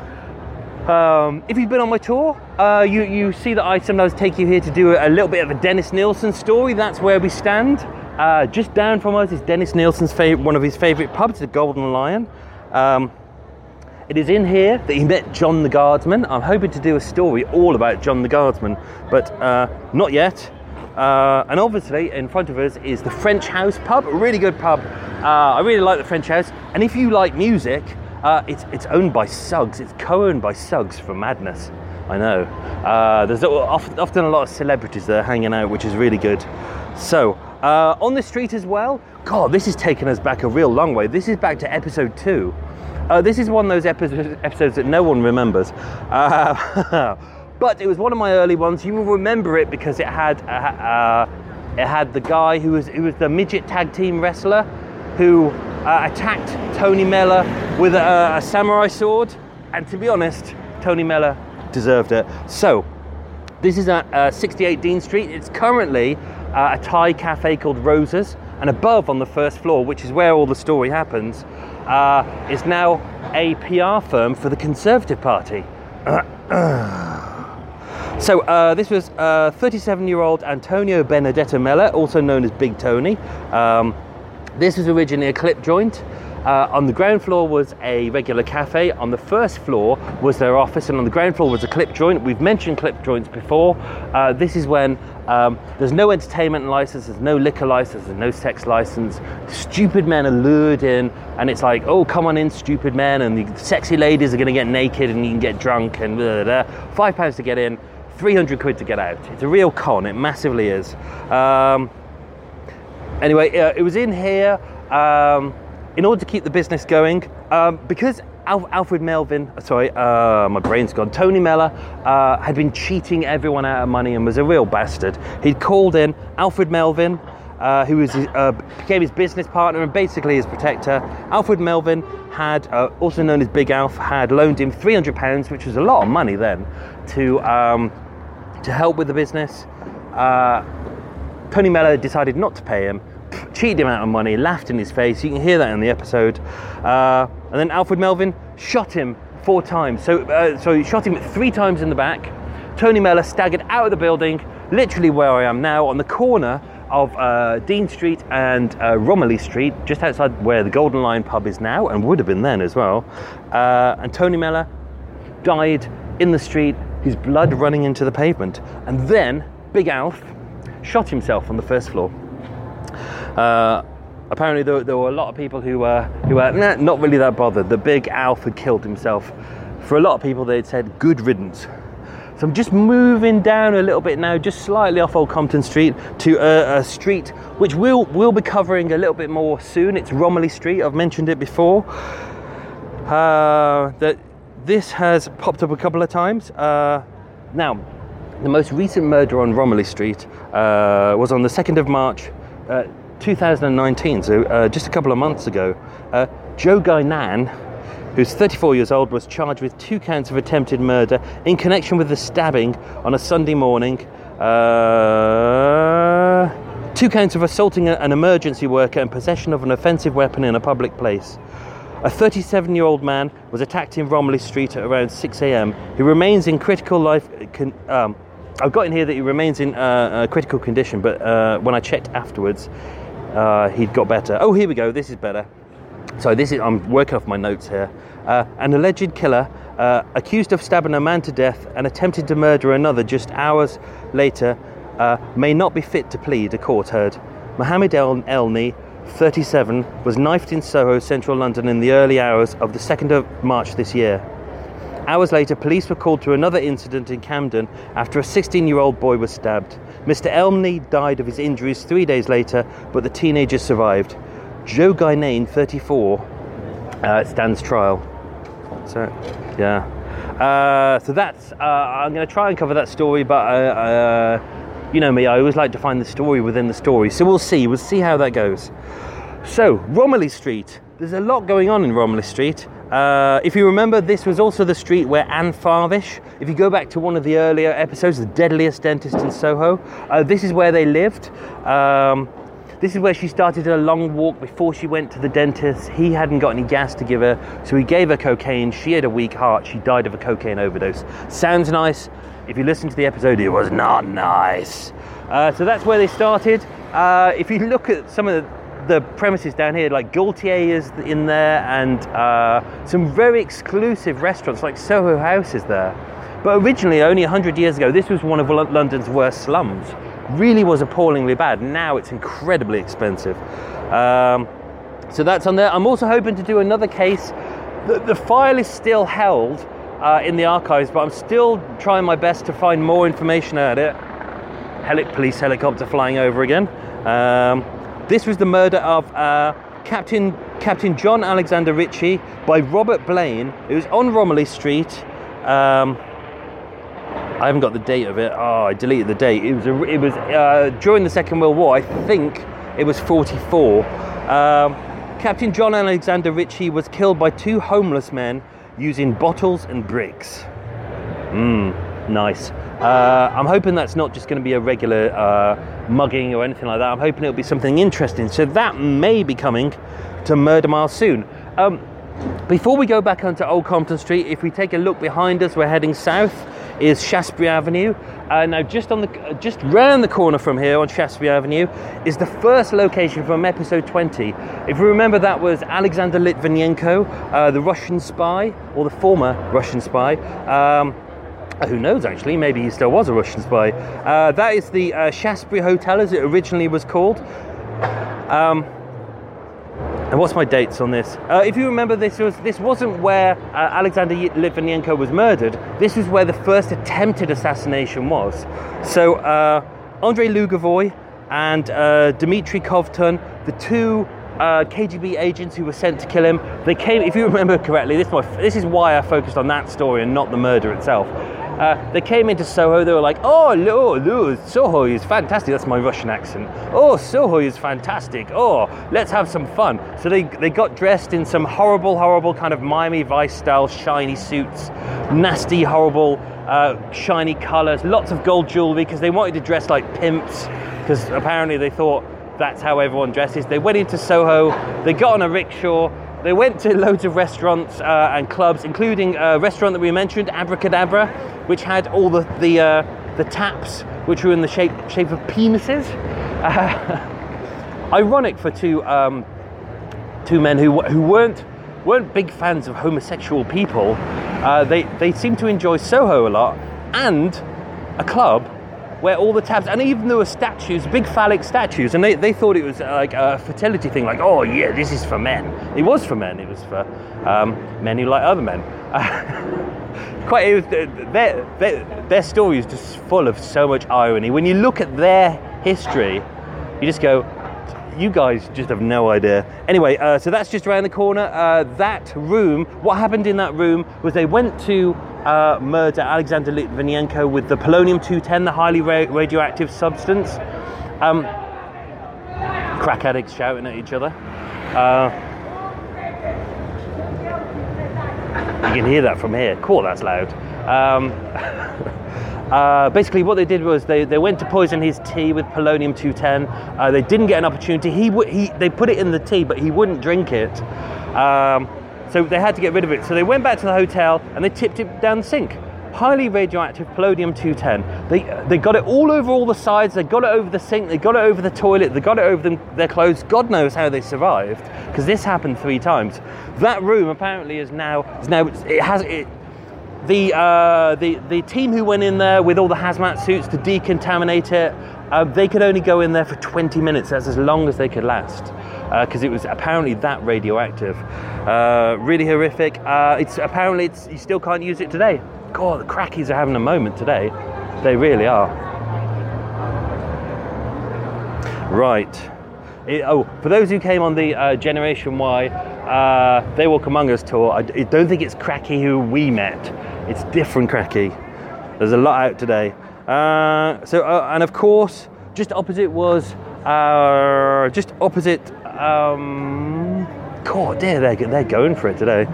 If you've been on my tour, you see that I sometimes take you here to do a little bit of a Dennis Nilsen story. That's where we stand. Just down from us is Dennis Nilsen's one of his favourite pubs, the Golden Lion. it is in here that he met John the Guardsman. I'm hoping to do a story all about John the Guardsman, but not yet. And obviously in front of us is the French House pub, a really good pub. I really like the French House, and if you like music, it's owned by Suggs. It's co-owned by Suggs from Madness. I know. There's often a lot of celebrities there hanging out, which is really good. So, on the street as well, God, this has taken us back a real long way. This is back to episode 2. This is one of those episodes that no one remembers. But it was one of my early ones. You will remember it because it had the guy who was the midget tag team wrestler who attacked Tony Mella with a samurai sword. And to be honest, Tony Mella deserved it. So, this is at 68 Dean Street. It's currently a Thai cafe called Rosa's, and above on the first floor, which is where all the story happens, is now a PR firm for the Conservative Party. So this was 37-year-old Antonio Benedetto Mella, also known as Big Tony. This was originally a clip joint. On the ground floor was a regular cafe. On the first floor was their office, and on the ground floor was a clip joint. We've mentioned clip joints before. This is when there's no entertainment license, there's no liquor license, there's no sex license. Stupid men are lured in, and it's like, oh, come on in, stupid men, and the sexy ladies are going to get naked and you can get drunk and blah, blah, blah. £5 to get in, 300 quid to get out. It's a real con, it massively is. Anyway, it was in here. In order to keep the business going, because Alfred Melvin, my brain's gone, Tony Mella had been cheating everyone out of money and was a real bastard. He'd called in Alfred Melvin, who became his business partner and basically his protector. Alfred Melvin had, also known as Big Alf, had loaned him £300, which was a lot of money then, to help with the business. Tony Mella decided not to pay him, cheated him out of money, laughed in his face. You can hear that in the episode. And then Alfred Melvin shot him 4 times. So he shot him 3 times in the back. Tony Mella staggered out of the building, literally where I am now, on the corner of Dean Street and Romilly Street, just outside where the Golden Lion pub is now, and would have been then as well. And Tony Mella died in the street, his blood running into the pavement. And then Big Alf shot himself on the first floor. Apparently there were a lot of people who were not really that bothered that Big Alf had killed himself. For a lot of people, they'd said good riddance. So I'm just moving down a little bit now, just slightly off Old Compton Street, to a street which we'll be covering a little bit more soon. It's Romilly Street. I've mentioned it before. That this has popped up a couple of times. Now, the most recent murder on Romilly Street was on the 2nd of March 2019, so just a couple of months ago. Joe Gainan, who's 34 years old, was charged with 2 counts of attempted murder in connection with the stabbing on a Sunday morning. 2 counts of assaulting an emergency worker and possession of an offensive weapon in a public place. A 37-year-old man was attacked in Romilly Street at around 6 a.m. He remains in critical life... I've got in here that he remains in critical condition, but when I checked afterwards, he'd got better. Oh, here we go. This is better. So I'm working off my notes here. An alleged killer accused of stabbing a man to death and attempted to murder another just hours later may not be fit to plead, a court heard. Mohammed Elney, 37, was knifed in Soho, central London in the early hours of the 2nd of March this year. Hours later, police were called to another incident in Camden after a 16-year-old boy was stabbed. Mr. Elney died of his injuries 3 days later, but the teenager survived. Joe Gainan, 34, stands trial. So, yeah. So that's... I'm going to try and cover that story, but you know me, I always like to find the story within the story. So we'll see. We'll see how that goes. So, Romilly Street. There's a lot going on in Romilly Street. If you remember, this was also the street where Anne Farvish, if you go back to one of the earlier episodes, The Deadliest Dentist in Soho, this is where they lived. This is where she started a long walk before she went to the dentist. He hadn't got any gas to give her, so he gave her cocaine. She had a weak heart. She died of a cocaine overdose. Sounds nice. If you listen to the episode, it was not nice. So that's where they started. If you look at some of the premises down here, like Gaultier is in there, and some very exclusive restaurants like Soho House is there. But originally, only 100 years ago, this was one of London's worst slums. Really was appallingly bad. Now it's incredibly expensive. So that's on there. I'm also hoping to do another case. The file is still held in the archives, but I'm still trying my best to find more information about it. Police helicopter flying over again. This was the murder of Captain John Alexander Ritchie by Robert Blaine. It was on Romilly Street. I haven't got the date of it. I deleted the date. It was during the Second World War. I think it was 44. Captain John Alexander Ritchie was killed by two homeless men using bottles and bricks. Nice. I'm hoping that's not just going to be a regular mugging or anything like that. I'm hoping it'll be something interesting. So that may be coming to Murder Mile soon. Before we go back onto Old Compton Street, if we take a look behind us, we're heading south, is Shaftesbury Avenue. Now just round the corner from here on Shaftesbury Avenue is the first location from episode 20. If you remember, that was Alexander Litvinenko, the Russian spy, or the former Russian spy. Who knows, actually, maybe he still was a Russian spy. That is the Shaftesbury Hotel, as it originally was called. And what's my dates on this? If you remember, this wasn't where Alexander Litvinenko was murdered. This was where the first attempted assassination was. So Andrei Lugovoy and Dmitry Kovtun, the two KGB agents who were sent to kill him, they came, if you remember correctly, this is why I focused on that story and not the murder itself. They came into Soho. They were like, oh, Soho is fantastic. That's my Russian accent. Oh, Soho is fantastic. Oh, let's have some fun. So they got dressed in some horrible kind of Miami Vice style shiny suits, nasty, horrible, shiny colours, lots of gold jewellery, because they wanted to dress like pimps, because apparently they thought that's how everyone dresses. They went into Soho. They got on a rickshaw. They went to loads of restaurants and clubs, including a restaurant that we mentioned, Abracadabra, which had all the taps, which were in the shape of penises. Ironic for two men who weren't big fans of homosexual people. They seemed to enjoy Soho a lot, and a club where all the taps, and even there were statues, big phallic statues, and they thought it was like a fertility thing, like, oh yeah, this is for men. It was for men. It was for men who like other men. Their story is just full of so much irony. When you look at their history, you just go, you guys just have no idea. Anyway, so that's just around the corner. That room, what happened in that room was they went to murder Alexander Litvinenko with the polonium-210, the highly radioactive substance. Crack addicts shouting at each other. You can hear that from here. Cool, that's loud. Basically what they did was they went to poison his tea with polonium-210. They didn't get an opportunity. They put it in the tea, but he wouldn't drink it. So they had to get rid of it. So they went back to the hotel and they tipped it down the sink. Highly radioactive polonium-210. They got it all over all the sides. They got it over the sink. They got it over the toilet. They got it over their clothes. God knows how they survived, because this happened 3 times. That room apparently is now the team who went in there with all the hazmat suits to decontaminate it, they could only go in there for 20 minutes. That's as long as they could last, because it was apparently that radioactive. Really horrific. You still can't use it today. God, the crackies are having a moment today. They really are. Right. For those who came on the Generation Y, They Walk Among Us tour, I don't think it's Cracky who we met. It's different Cracky. There's a lot out today. And of course, just opposite was, God, dear, they're going for it today.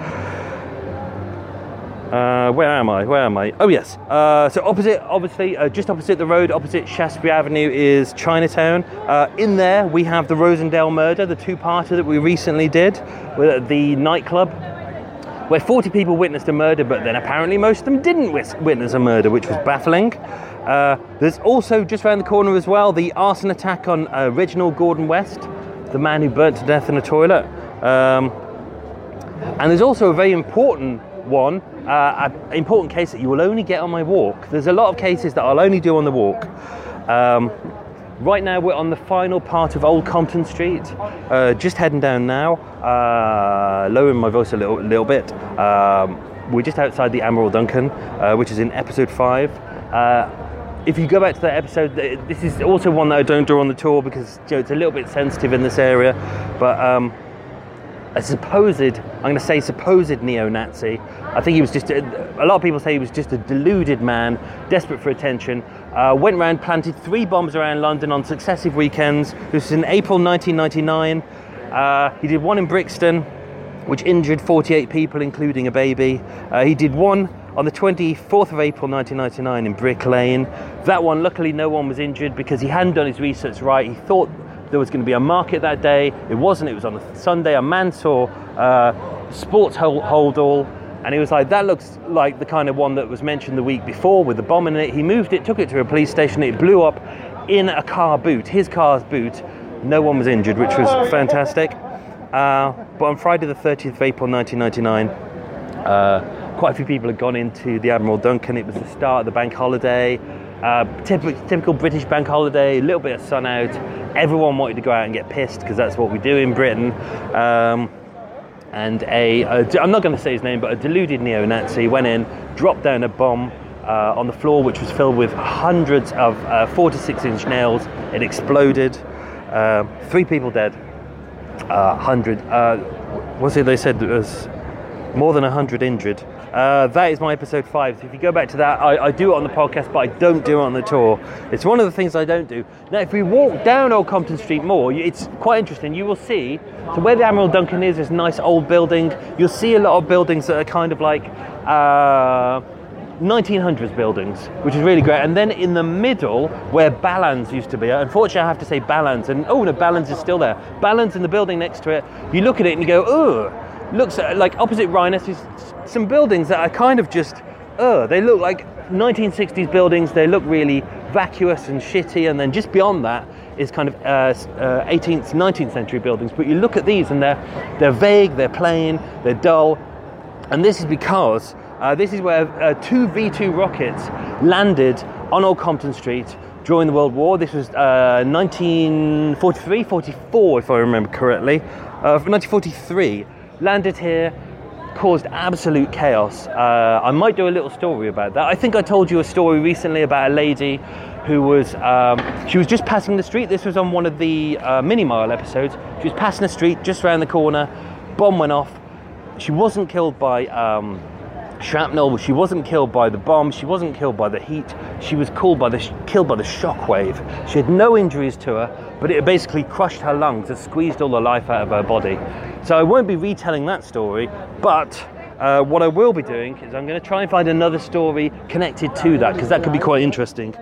Where am I? Oh yes. So opposite, obviously, just opposite the road, opposite Shaftesbury Avenue, is Chinatown. In there we have the Rosendale murder, the 2-parter that we recently did with the nightclub, where 40 people witnessed a murder, but then apparently most of them didn't witness a murder, which was baffling. There's also, just around the corner as well, the arson attack on Reginald Gordon West. the man who burnt to death in a toilet. And there's also a very important one, an important case that you will only get on my walk. There's a lot of cases that I'll only do on the walk. Right now we're on the final part of Old Compton Street, just heading down now, lowering my voice a little bit. We're just outside the Admiral Duncan, which is in episode 5. If you go back to that episode, this is also one that I don't do on the tour because it's a little bit sensitive in this area, but a supposed neo-Nazi. I think he was just, a lot of people say he was just a deluded man, desperate for attention. Went around, planted 3 bombs around London on successive weekends. This was in April 1999. He did one in Brixton, which injured 48 people, including a baby. He did one on the 24th of April 1999 in Brick Lane. That one, luckily no one was injured because he hadn't done his research right. He thought there was going to be a market that day. It wasn't. It was on a Sunday. A man saw Sports Holdall, and he was like, that looks like the kind of one that was mentioned the week before with the bomb in it. He moved it, took it to a police station. It blew up in a car boot, his car's boot. No one was injured, which was fantastic. But on Friday the 30th of April 1999, quite a few people had gone into the Admiral Duncan. It was the start of the bank holiday. Typical British bank holiday, a little bit of sun out. Everyone wanted to go out and get pissed because that's what we do in Britain. And I'm not going to say his name, but a deluded neo-Nazi went in, dropped down a bomb on the floor, which was filled with hundreds of 4 to 6 inch nails. It exploded. 3 people dead. 100. They said there was more than 100 injured. That is my episode 5. So if you go back to that, I do it on the podcast, but I don't do it on the tour. It's one of the things I don't do. Now, if we walk down Old Compton Street more, it's quite interesting. You will see, so where the Admiral Duncan is a nice old building. You'll see a lot of buildings that are kind of like 1900s buildings, which is really great. And then in the middle, where Ballands used to be, unfortunately I have to say Ballands, and Ballands is still there. Ballands in the building next to it, you look at it and you go, ugh. Looks like opposite Rhinus is some buildings that are kind of just, they look like 1960s buildings. They look really vacuous and shitty. And then just beyond that is kind of 18th, 19th century buildings. But you look at these and they're vague, they're plain, they're dull. And this is because this is where 2 V-2 rockets landed on Old Compton Street during the World War. This was 1943, 44, if I remember correctly. 1943. Landed here, caused absolute chaos. I might do a little story about that. I think I told you a story recently about a lady who was, she was just passing the street. This was on one of the Mini Mile episodes. She was passing the street just around the corner. Bomb went off. She wasn't killed by shrapnel. She wasn't killed by the bomb. She wasn't killed by the heat. She was killed by the shockwave. She had no injuries to her, but it basically crushed her lungs and squeezed all the life out of her body. So I won't be retelling that story, but what I will be doing is I'm going to try and find another story connected to that, because that could be quite interesting.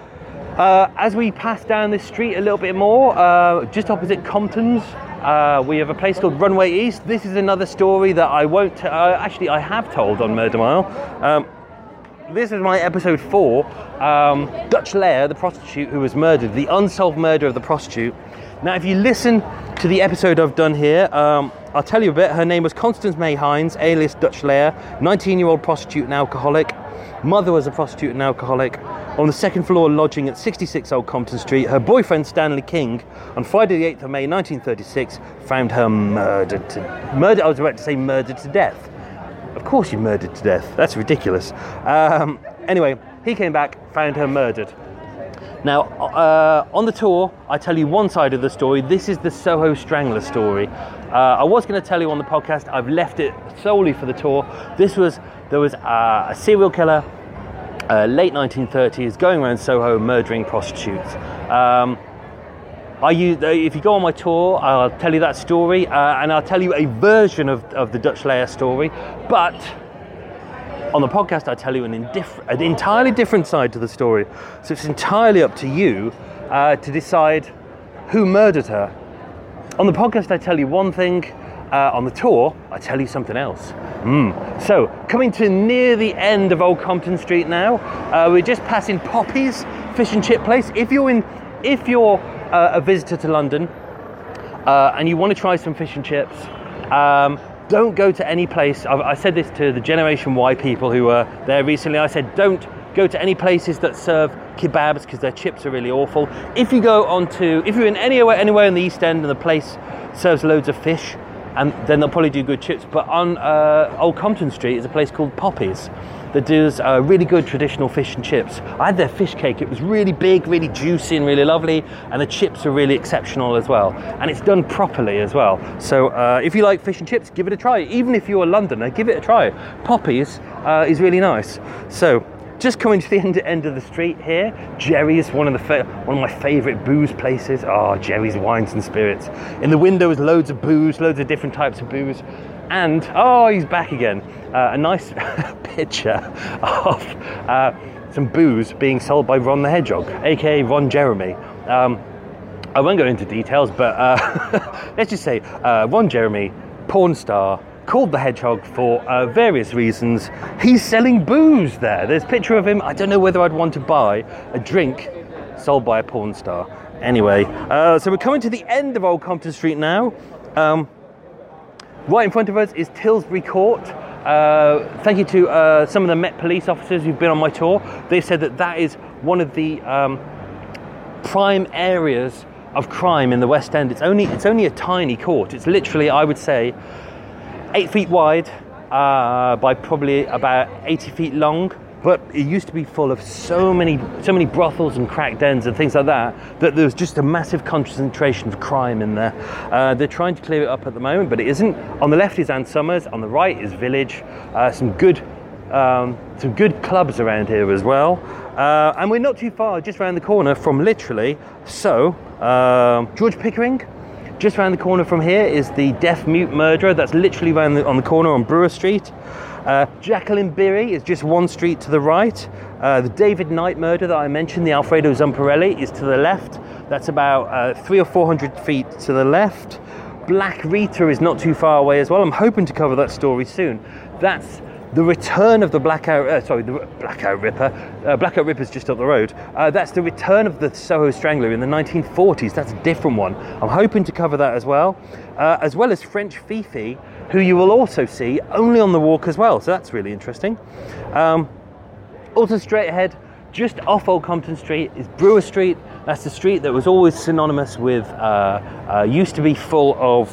As we pass down this street a little bit more, just opposite Compton's, we have a place called Runway East. This is another story that I won't actually I have told on Murder Mile. This is my episode 4, Dutch Lair, the prostitute who was murdered, the unsolved murder of the prostitute. Now, if you listen to the episode I've done here, I'll tell you a bit. Her name was Constance May Hines, alias Dutch Lair, 19-year-old prostitute and alcoholic. Mother was a prostitute and alcoholic. On the second floor lodging at 66 Old Compton Street, her boyfriend Stanley King, on Friday the 8th of May 1936, found her murdered to death. Of course you murdered to death. That's ridiculous. Anyway, he came back, found her murdered. Now, on the tour, I tell you one side of the story. This is the Soho Strangler story. I was going to tell you on the podcast. I've left it solely for the tour. There was a serial killer, late 1930s, going around Soho murdering prostitutes. If you go on my tour, I'll tell you that story, and I'll tell you a version of the Dutch Lair story. But on the podcast, I tell you an entirely different side to the story. So it's entirely up to you to decide who murdered her. On the podcast, I tell you one thing. On the tour, I tell you something else. So, coming to near the end of Old Compton Street now, we're just passing Poppy's fish and chip place. If you're a visitor to London, and you want to try some fish and chips, don't go to any place. I said this to the Generation Y people who were there recently. I said, don't go to any places that serve kebabs because their chips are really awful. If you're in anywhere in the East End and the place serves loads of fish, and then they'll probably do good chips. But on Old Compton Street is a place called Poppy's that does really good traditional fish and chips. I had their fish cake. It was really big, really juicy and really lovely, and the chips are really exceptional as well. And it's done properly as well. So if you like fish and chips, give it a try. Even if you're a Londoner, give it a try. Poppy's is really nice. So just coming to the end of the street here, Jerry's, one of my favourite booze places. Oh, Jerry's Wines and Spirits. In the window is loads of booze, loads of different types of booze. And, he's back again. A nice picture of some booze being sold by Ron the Hedgehog, aka Ron Jeremy. I won't go into details, but let's just say Ron Jeremy, porn star, called the Hedgehog for various reasons. He's selling booze there. There's a picture of him. I don't know whether I'd want to buy a drink sold by a porn star. Anyway, so we're coming to the end of Old Compton Street now. Right in front of us is Tilbury Court. Thank you to some of the Met police officers who've been on my tour. They've said that is one of the prime areas of crime in the West End. It's only a tiny court. It's literally, I would say, 8 feet wide by probably about 80 feet long. But it used to be full of so many brothels and crack dens and things like that there was just a massive concentration of crime in there. They're trying to clear it up at the moment, but it isn't. On the left is Ann Summers, on the right is Village. Some good clubs around here as well. And we're not too far, just around the corner from George Pickering. Just around the corner from here is the Deaf Mute Murderer. That's literally on the corner on Brewer Street. Jacqueline Beery is just one street to the right. The David Knight murder that I mentioned, the Alfredo Zamparelli, is to the left. That's about 300 or 400 feet to the left. Black Rita is not too far away as well. I'm hoping to cover that story soon. That's the return of the Blackout Ripper. Blackout Ripper's just up the road. That's the return of the Soho Strangler in the 1940s. That's a different one. I'm hoping to cover that as well as French Fifi, who you will also see only on the walk as well. So that's really interesting. Also straight ahead, just off Old Compton Street, is Brewer Street. That's the street that was always synonymous with, used to be full of...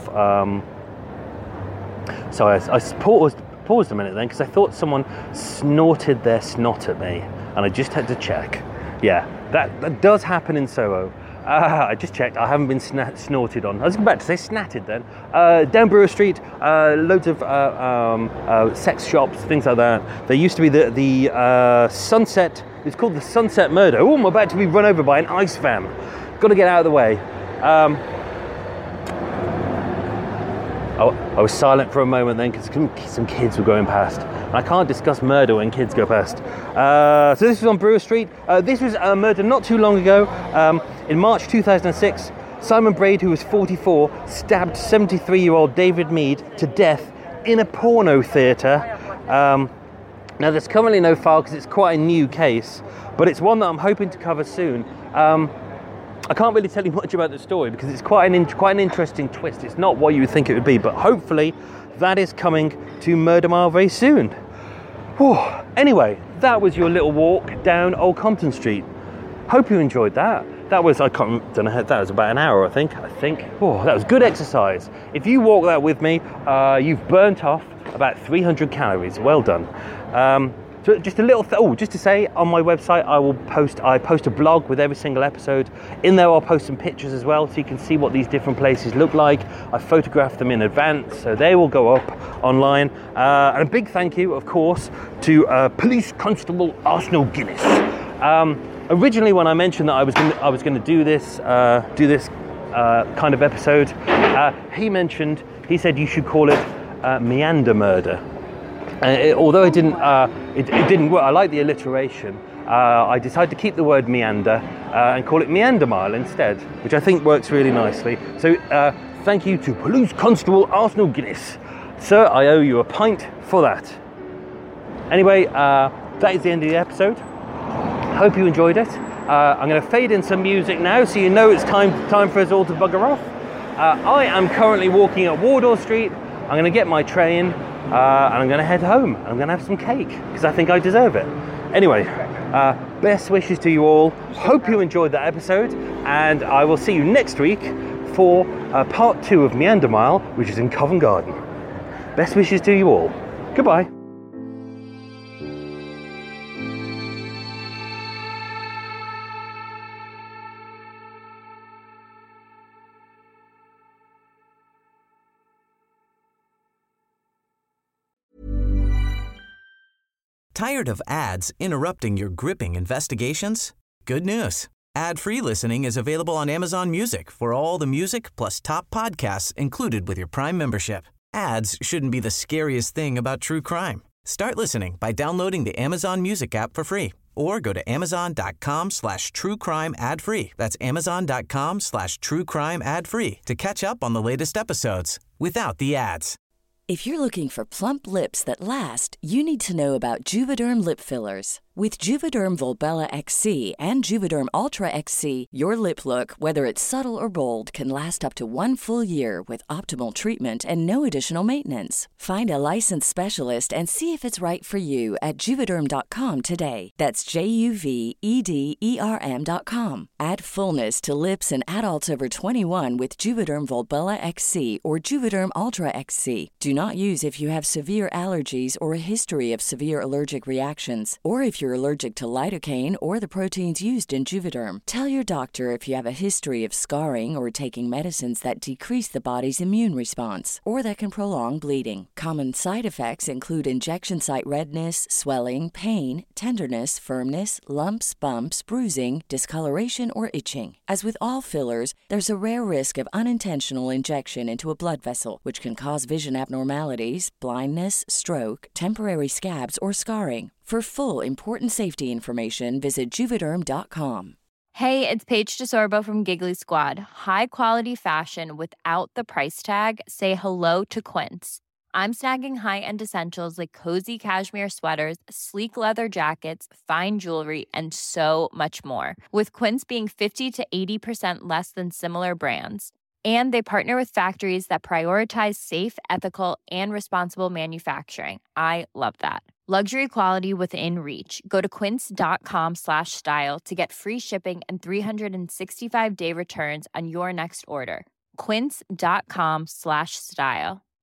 I paused a minute then because I thought someone snorted their snot at me, and I just had to check. Yeah, that does happen in Soho. I just checked. I haven't been snorted on. I was about to say snatted then. Down Brewer Street, loads of sex shops, things like that. There used to be the Sunset. It's called the Sunset Murder. Oh, I'm about to be run over by an ice van. Got to get out of the way. I was silent for a moment then because some kids were going past. And I can't discuss murder when kids go past. So this was on Brewer Street. This was a murder not too long ago. In March 2006, Simon Braid, who was 44, stabbed 73-year-old David Mead to death in a porno theatre. Now there's currently no file because it's quite a new case, but it's one that I'm hoping to cover soon. I can't really tell you much about the story because it's quite an interesting twist. It's not what you would think it would be, but hopefully that is coming to Murder Mile very soon. Whew. Anyway, that was your little walk down Old Compton Street. Hope you enjoyed that. That was about an hour, I think. Oh, that was good exercise. If you walk that with me, you've burnt off about 300 calories. Well done. So just a little, just to say, on my website, I post a blog with every single episode. In there, I'll post some pictures as well, so you can see what these different places look like. I photographed them in advance, so they will go up online. And a big thank you, of course, to Police Constable Arsenal Guinness. Originally, when I mentioned that I was going to do this kind of episode, he said you should call it Meander Murder. Although it didn't work, I like the alliteration. I decided to keep the word meander and call it Meander Mile instead, which I think works really nicely. So thank you to Police Constable Arsenal Guinness. Sir, I owe you a pint for that. Anyway, that is the end of the episode. Hope you enjoyed it. I'm going to fade in some music now so you know it's time for us all to bugger off. I am currently walking at Wardour Street. I'm going to get my train and I'm going to head home. I'm going to have some cake because I think I deserve it. Anyway, best wishes to you all. Hope you enjoyed that episode, and I will see you next week for part 2 of Meander Mile, which is in Covent Garden. Best wishes to you all. Goodbye. Tired of ads interrupting your gripping investigations? Good news. Ad-free listening is available on Amazon Music for all the music plus top podcasts included with your Prime membership. Ads shouldn't be the scariest thing about true crime. Start listening by downloading the Amazon Music app for free or go to amazon.com/truecrime ad-free. That's amazon.com/truecrime ad-free to catch up on the latest episodes without the ads. If you're looking for plump lips that last, you need to know about Juvederm lip fillers. With Juvederm Volbella XC and Juvederm Ultra XC, your lip look, whether it's subtle or bold, can last up to 1 full year with optimal treatment and no additional maintenance. Find a licensed specialist and see if it's right for you at Juvederm.com today. That's JUVEDERM.com. Add fullness to lips in adults over 21 with Juvederm Volbella XC or Juvederm Ultra XC. Do not use if you have severe allergies or a history of severe allergic reactions, or if you're allergic to lidocaine or the proteins used in Juvederm. Tell your doctor if you have a history of scarring or taking medicines that decrease the body's immune response or that can prolong bleeding. Common side effects include injection site redness, swelling, pain, tenderness, firmness, lumps, bumps, bruising, discoloration, or itching. As with all fillers, there's a rare risk of unintentional injection into a blood vessel, which can cause vision abnormalities, blindness, stroke, temporary scabs, or scarring. For full important safety information, visit Juvederm.com. Hey, it's Paige DeSorbo from Giggly Squad. High quality fashion without the price tag. Say hello to Quince. I'm snagging high-end essentials like cozy cashmere sweaters, sleek leather jackets, fine jewelry, and so much more. With Quince being 50 to 80% less than similar brands. And they partner with factories that prioritize safe, ethical, and responsible manufacturing. I love that. Luxury quality within reach. Go to quince.com/style to get free shipping and 365-day returns on your next order. Quince.com/style.